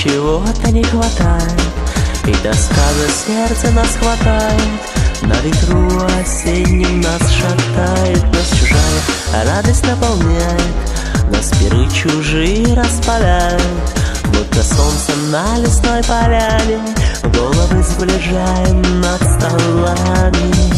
чего-то не хватает, и тоска за сердце нас хватает. На ветру осенним нас шатает, нас чужая радость наполняет, нас пиры чужие распаляют, будто солнце на лесной поляне, головы сближаем над столами.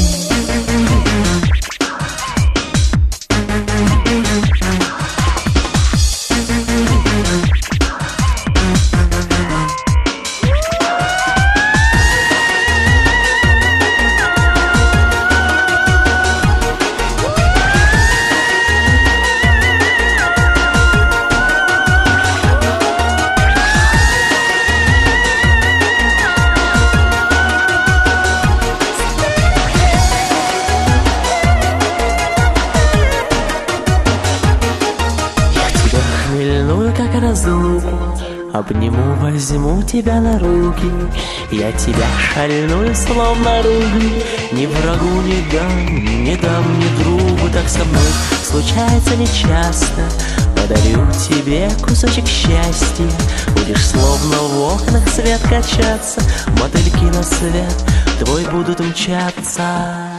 Как разлуку обниму, возьму тебя на руки. Я тебя шальную, словно руби, ни врагу не дам ни другу. Так со мной случается нечасто, подарю тебе кусочек счастья. Будешь словно в окнах свет качаться, мотыльки на свет твой будут мчаться.